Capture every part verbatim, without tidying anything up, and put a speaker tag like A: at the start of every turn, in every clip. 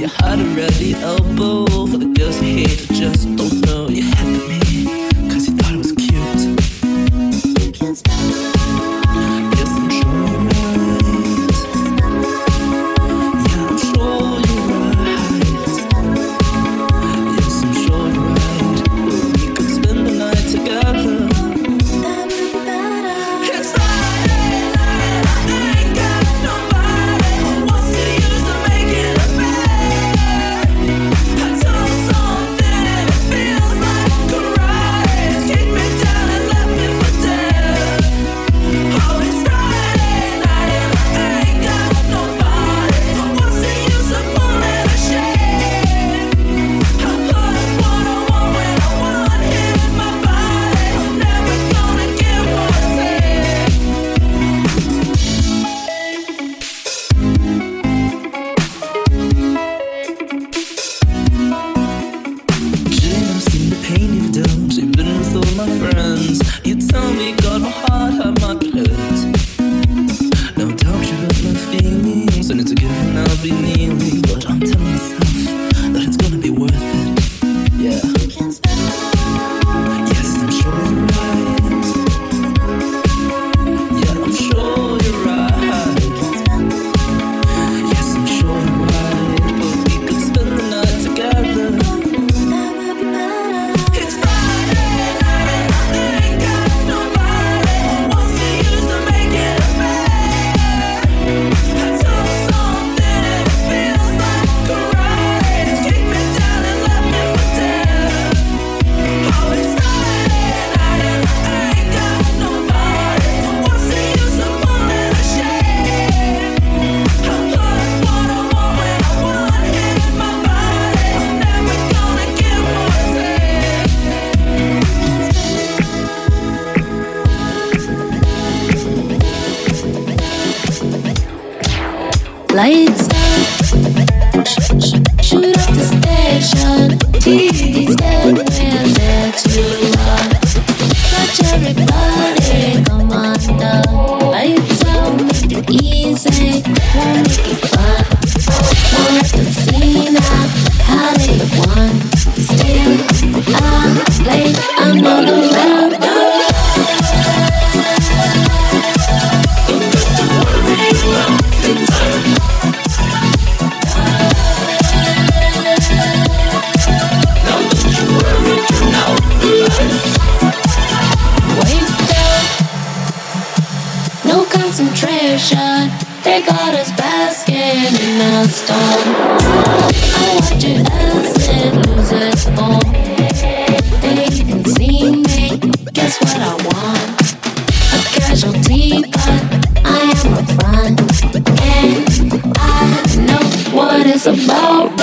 A: You had a ready elbow for the girls you hate who just don't know. You had me, cause you thought it was cute. You can't spell it. Yes, I'm sure you're right. Yeah, I'm sure you're right. Yes, I'm sure you're right. Well, we could spend the night together. That would be better. It's Friday night, I ain't got nobody. What's the use of making a bet? I told something and it feels like a ride. Kick me down and left me for dead. Oh, it's Friday night and I ain't got nobody. So what's the use of pulling a shade? I put what I want when I want it in my body. I'm never gonna get what I take. Jane, I've seen the pain you've done. You've been with all my friends. You tell me, God, my heart, how much it hurt. No doubt you hurt my feelings, and it's a given I'll be kneeling. But I'm telling myself that it's gonna be worth it. Yeah. Yes, I'm sure you're right. Yeah, I'm sure you're right. Yes, I'm sure you're right. But we could spend the night together. It's Friday night and I ain't got nobody. What's the use of making a bet? I told something and it feels like a ride. Kick me down and left me for dead. Oh, it's Friday night and I ain't got nobody. So what's the use of pulling a shade? I put what I want when I want it in my body. I'm never gonna get what I take.
B: Lights out, shoot up the station. T V's dead, we're there to rock. Touch everybody, come on down. Lights out, make it easy, won't make it fun. Won't let them see now how they want. Still, I play another round. Wait there, no concentration. They got us basking in the storm. I watch it as it loses form. They even see me, guess what I want? A casualty, but I am a front. And I know what it's about.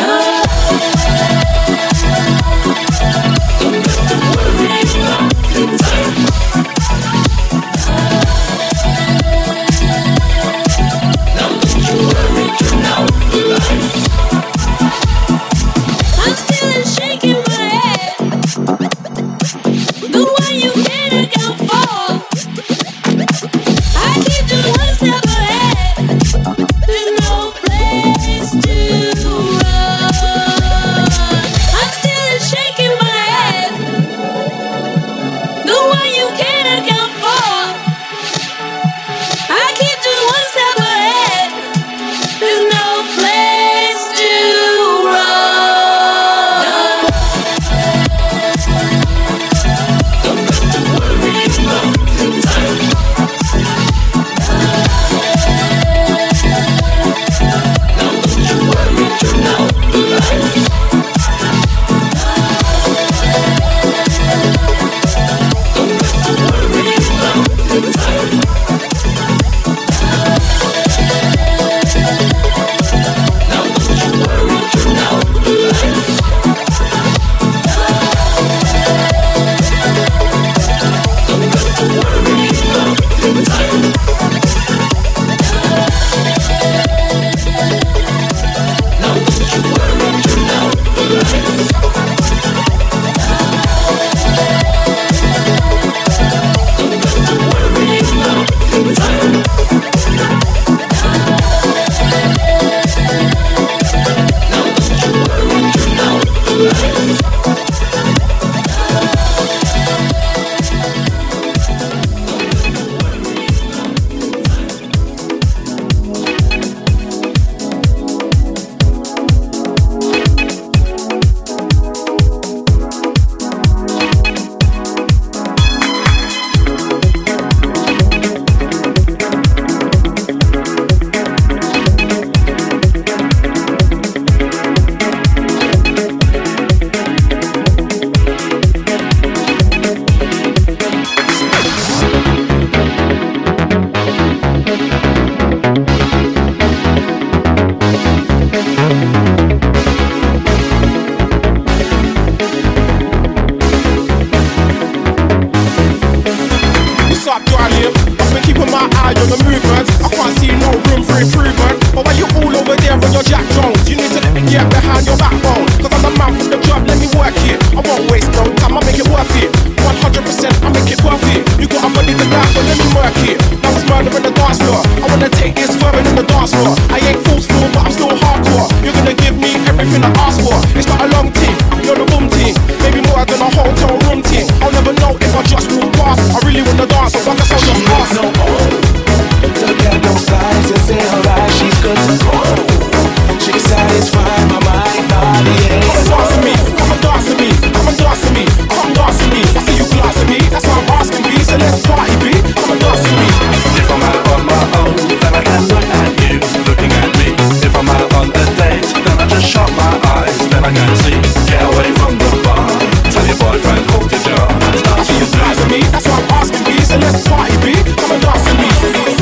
C: on your backbone. Cause I'm the man from the job, let me work it. I won't waste no time, I'll make it worth it. one hundred percent, I'll make it worth it. You got a money to die, so let me work it. Now it's murder in the dance floor. I wanna take this further than the dance floor. I ain't forceful, but I'm still hardcore. You're gonna give me everything I ask for. It's not a long team, you're the boom team. Maybe more than a hotel room team. I'll never know if I just walk past. I really wanna dance, so I guess I'll just ask.
A: No, oh, look at those thighs, it's in her eyes, she's good to go. She can satisfy my mind, body, and
C: come and dance with me, come and dance with me, come and dance with me, come dance with me. I see you glancing me, that's why I'm asking me. So let's party, B, come and dance with me.
D: If I'm out on my own, then I can look at you, looking at me. If I'm out on a date, then I just shut my eyes, then I can see. Get away from the bar, tell your boyfriend hold your jaw.
C: I see you glancing me, that's why I'm asking me. So let's party, B, come and dance with me.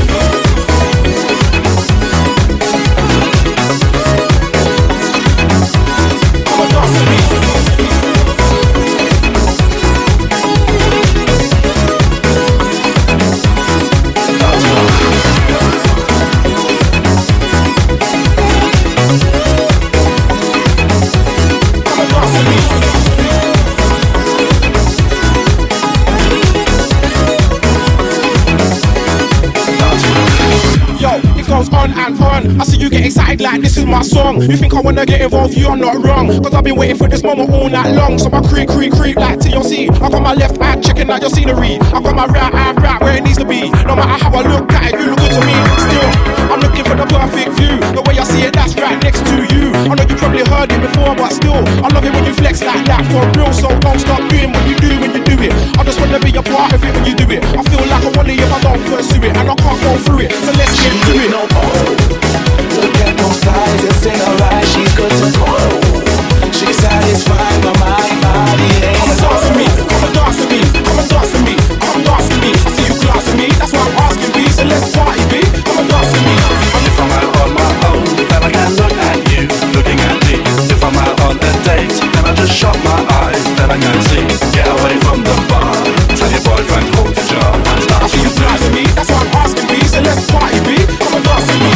C: On and on, I see you get excited like this is my song. You think I wanna get involved, you're not wrong. Cause I've been waiting for this moment all night long. So I creep, creep, creep like T L C. I got my left eye checking out your scenery. I got my right eye right where it needs to be. No matter how I look at it, you look good to me. Still, I'm looking for the perfect view. The way I see it, that's right next to you. I know you probably heard it before, but still, I love it when you flex like that for real. So don't stop doing what you do when you do it. I just wanna be a part of it when you do it. I feel like a wally if I don't pursue it, and I can't go through it. So let's get to it.
A: no, oh, look at those thighs, it's in her eyes, she's good to go. She can satisfy my mind, body, and
C: come and dance with me, come and dance with me, come and dance with me, come and dance with me. I see you glancing me, that's why I'm asking me. So let's party, B, come and dance with me.
D: And if I'm out on my own, then I can look at you, looking at me. If I'm out on a date, then I just shut my eyes, then I can see. Get away from the bar, tell your boyfriend hold your jaw.
C: I see you glancing me, that's why I'm asking me. So let's party, B, come and dance with me.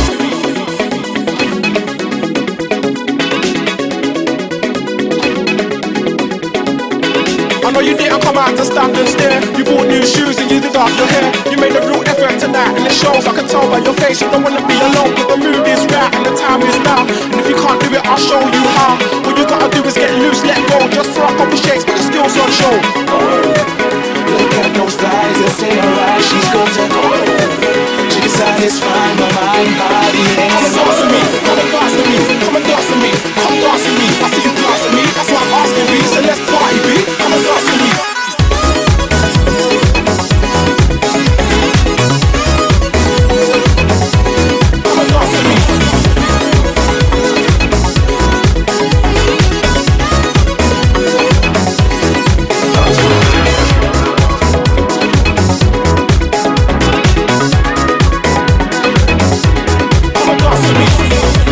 C: I know you didn't come out to stand and stare. You bought new shoes and you did up your hair. You made a real effort tonight and it shows. I can tell by your face you don't wanna be alone. Cause the mood is right and the time is now. And if you can't do it, I'll show you how. What you gotta do is get loose, let go. Just throw a couple shakes, but the skills on show.
A: oh, look at those thighs, it's in her eyes, she's good to go. She can satisfy my mind, body, and
C: Come and dance with me, come and dance with me, come and dance with me, come dance with me. I see you dance with me, that's why I'm asking me. So let's party, B, come and dance with me. Come and dance with me. Come and dance with me.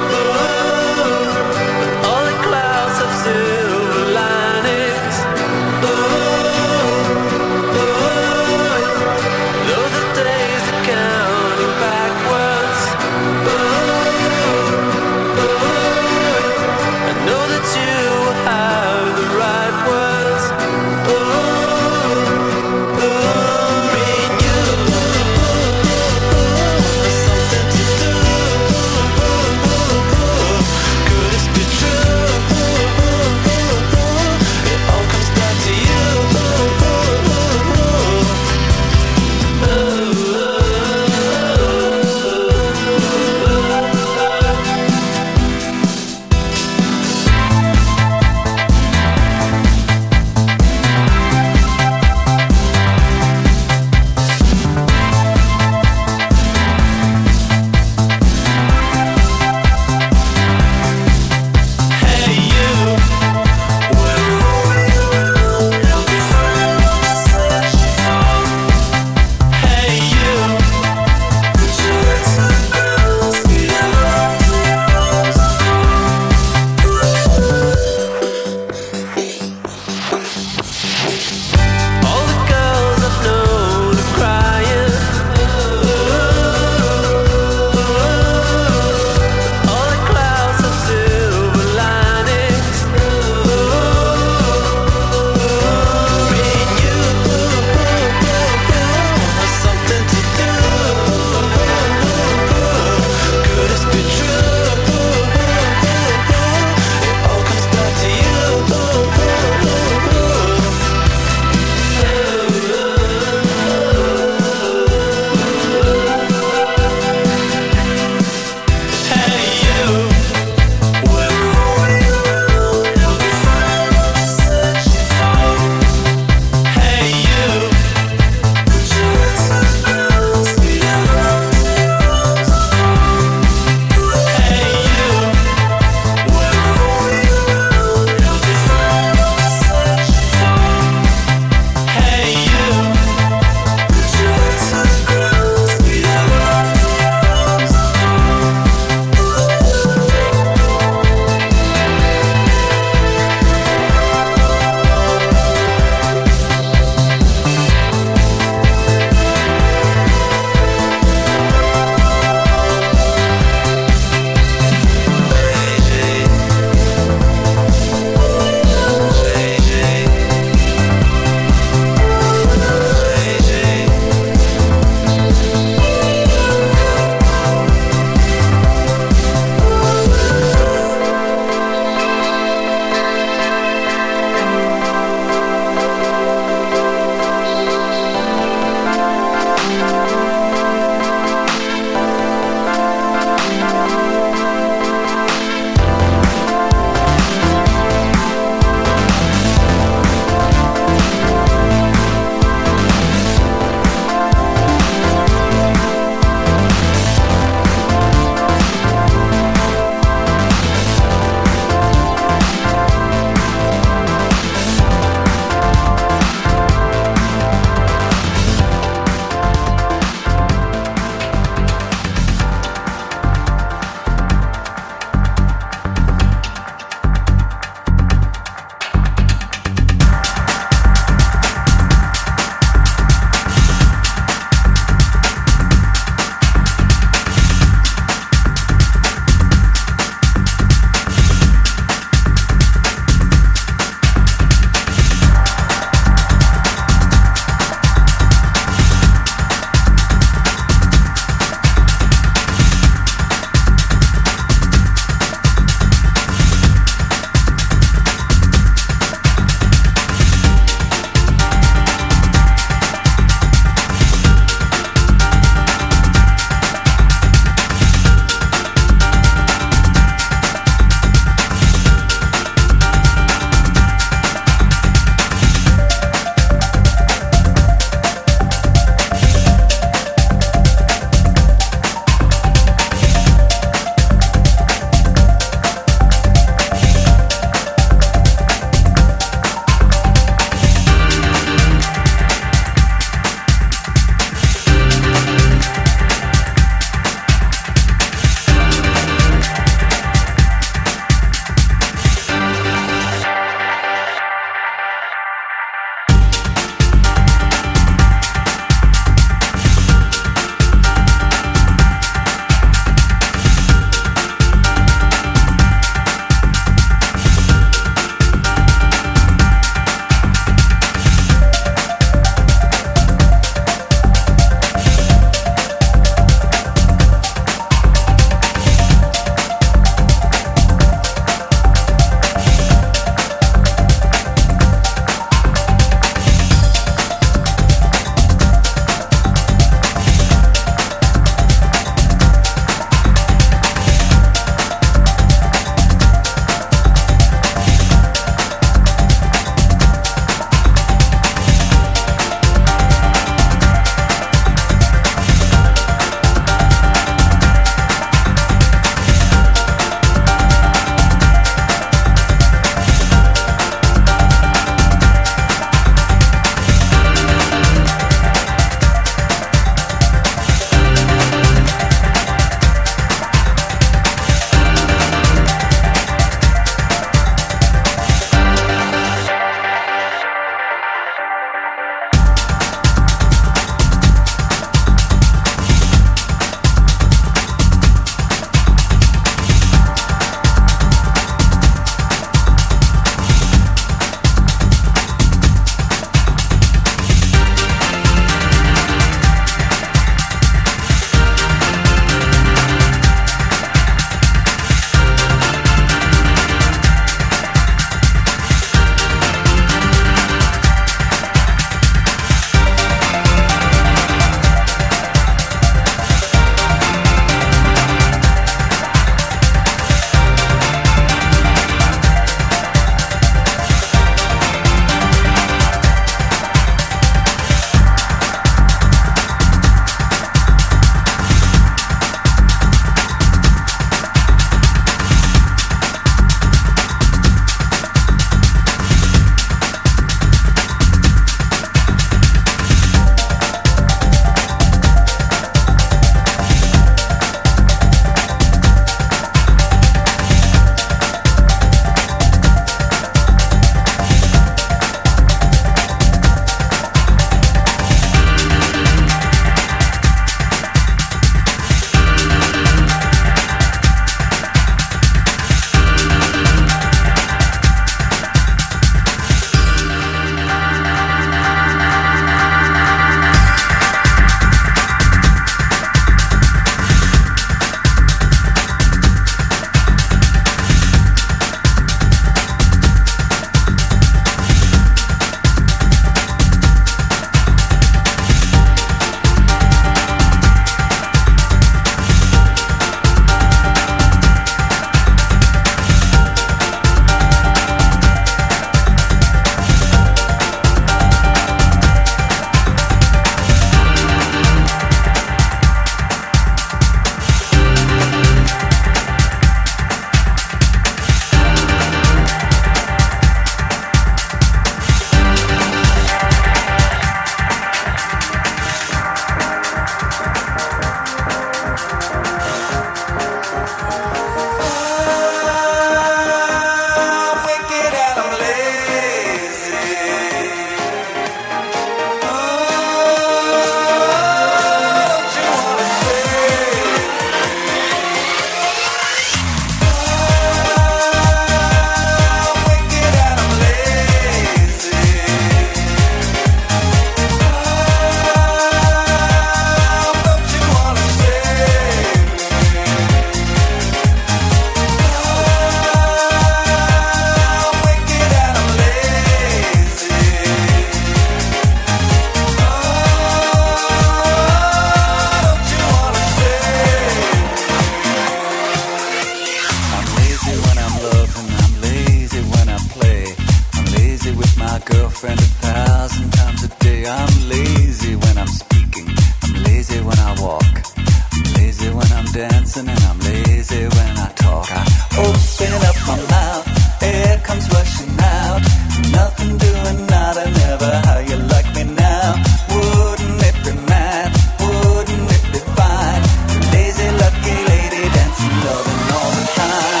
E: girlfriend a thousand times a day. I'm lazy when I'm speaking, I'm lazy when I walk, I'm lazy when I'm dancing, and I'm lazy when I talk. I open up my mouth, air comes rushing out, nothing doing, nada, never. How you like me now? Wouldn't it be mad? Wouldn't it be fine? Lazy, lucky lady dancing, loving all the time.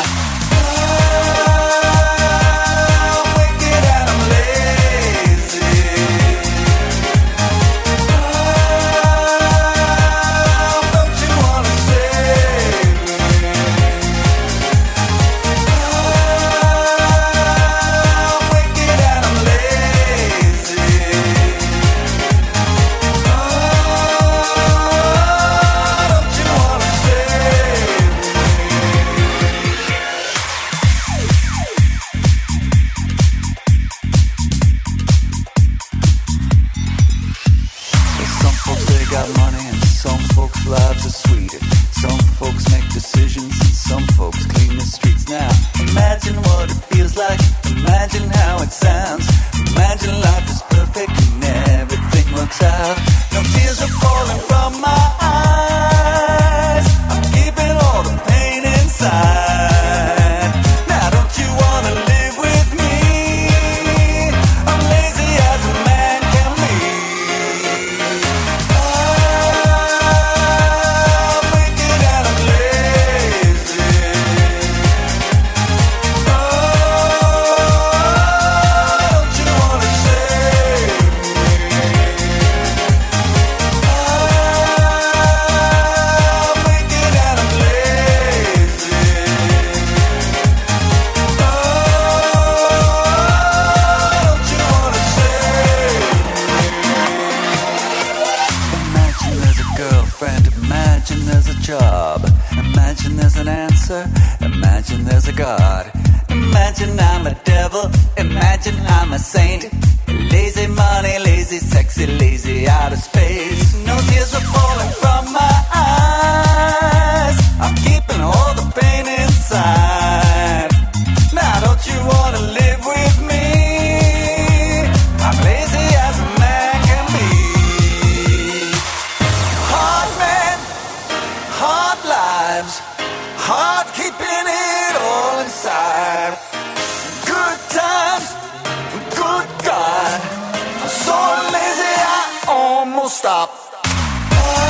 F: Stop.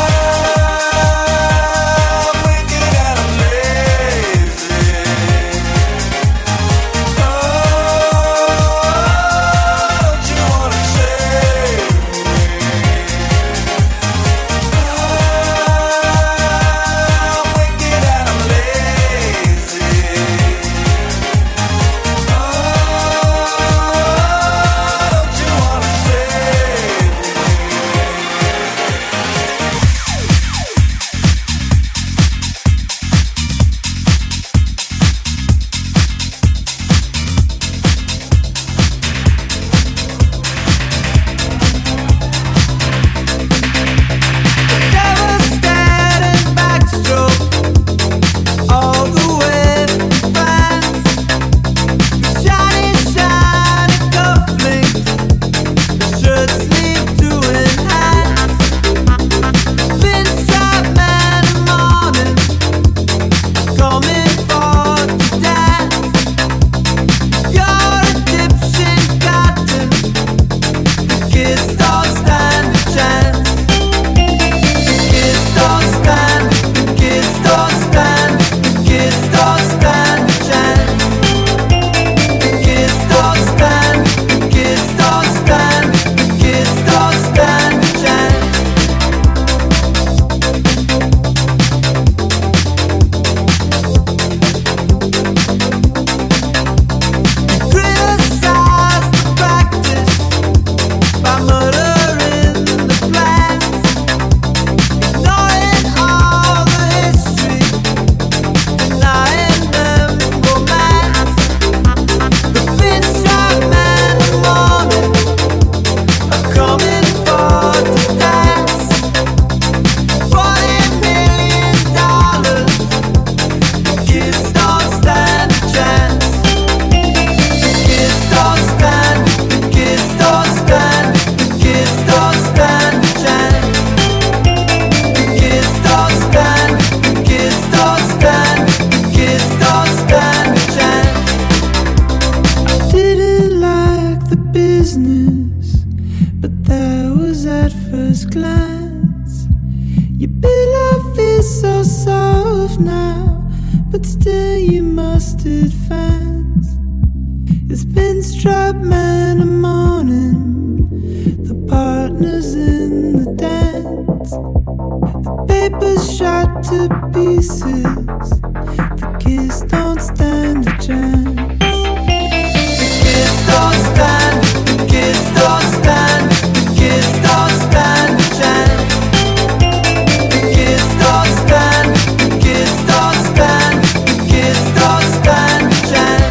F: business, but that was at first glance. Your pillow feels so soft now, but still you must advance. It's been strap man a morning, the partners in the dance. The paper's shot to pieces, the kids don't stand a chance. The kids don't stand, the kids don't stand, the kids don't stand a chance. The kids don't stand, the kids don't stand, the kids don't stand a chance.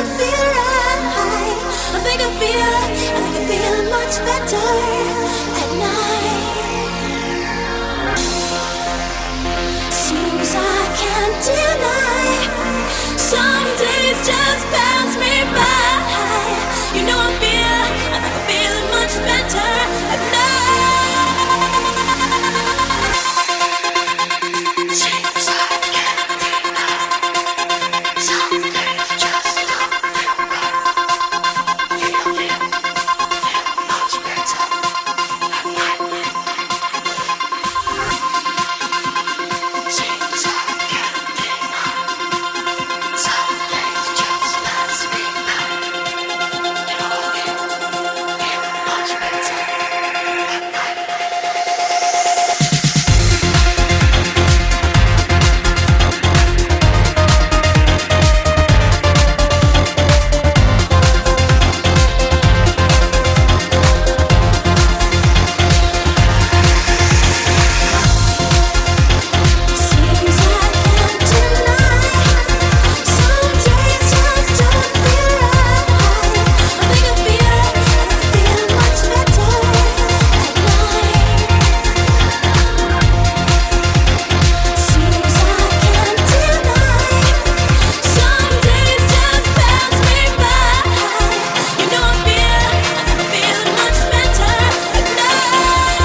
B: don't feel right. I think I feel, I think I feel much better at night. Seems I can't deny. Some days just pass me by. You know I feel, I think I feel much better at night. Seems I can't deny. Some days just don't feel right. Feel, feel, feel much better at night. Seems I can't deny. Some days just pass me by. You know I feel, feel much better at night. Seems I can't deny. Some days just don't feel right. I think I feel, I feel much better at night. Seems I can't deny. Some days just pass me by. You know I feel, I feel much better at night.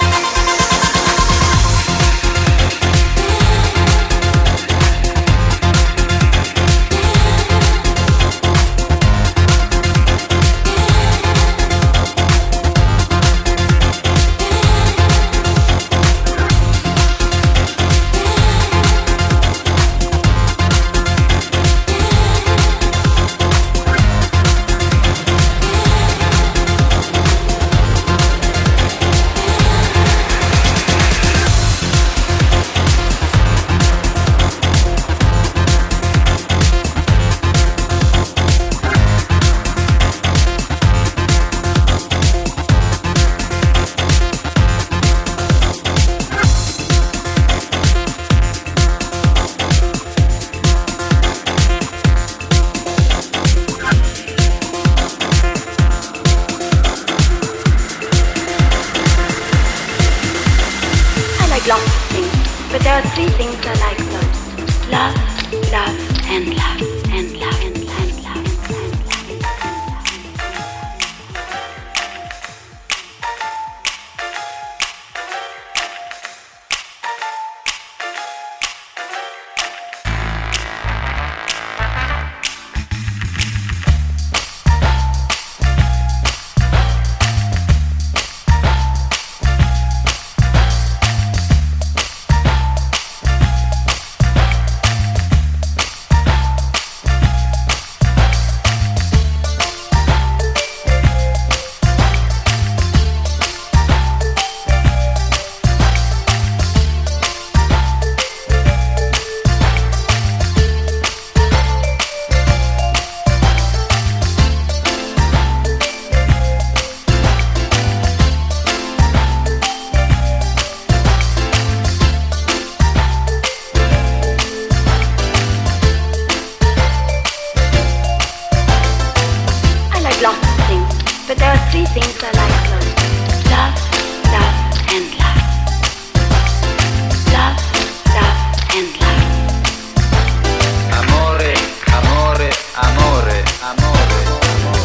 G: I like lots of things, but there are three things I like most. Love, love, and love, and love, and love, and love, and love, and I like lots of things, but there are three things I like most. Love, love, and love. Love, love, and love.
E: Amore, amore, amore, amore, amore.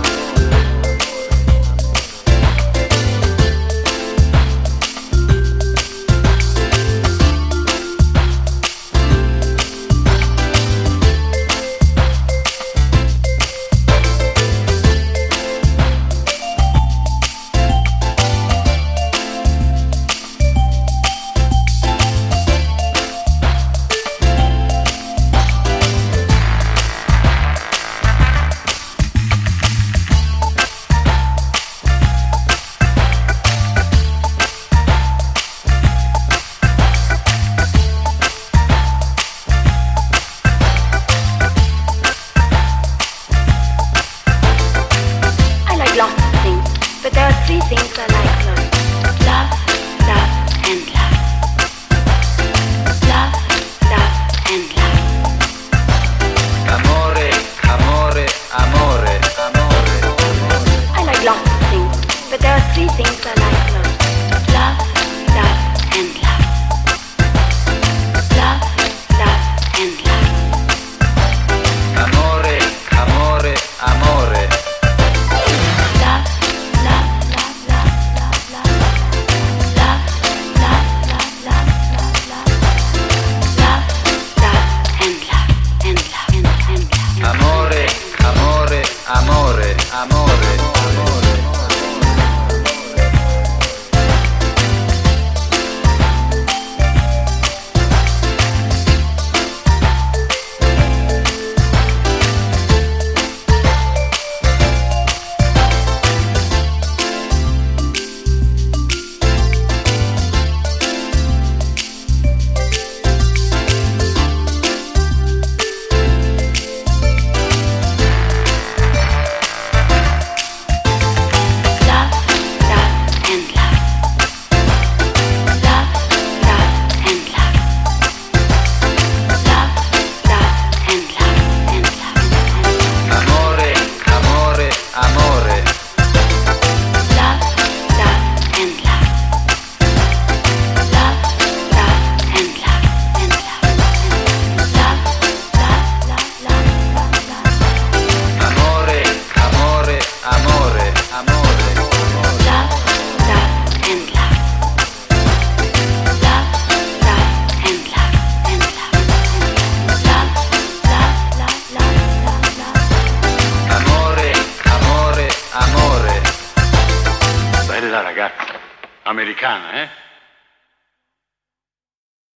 G: three things I like most. Love, love, and love. Love, love, and love.
E: Amore, amore, amore, amore.
H: Americana, eh?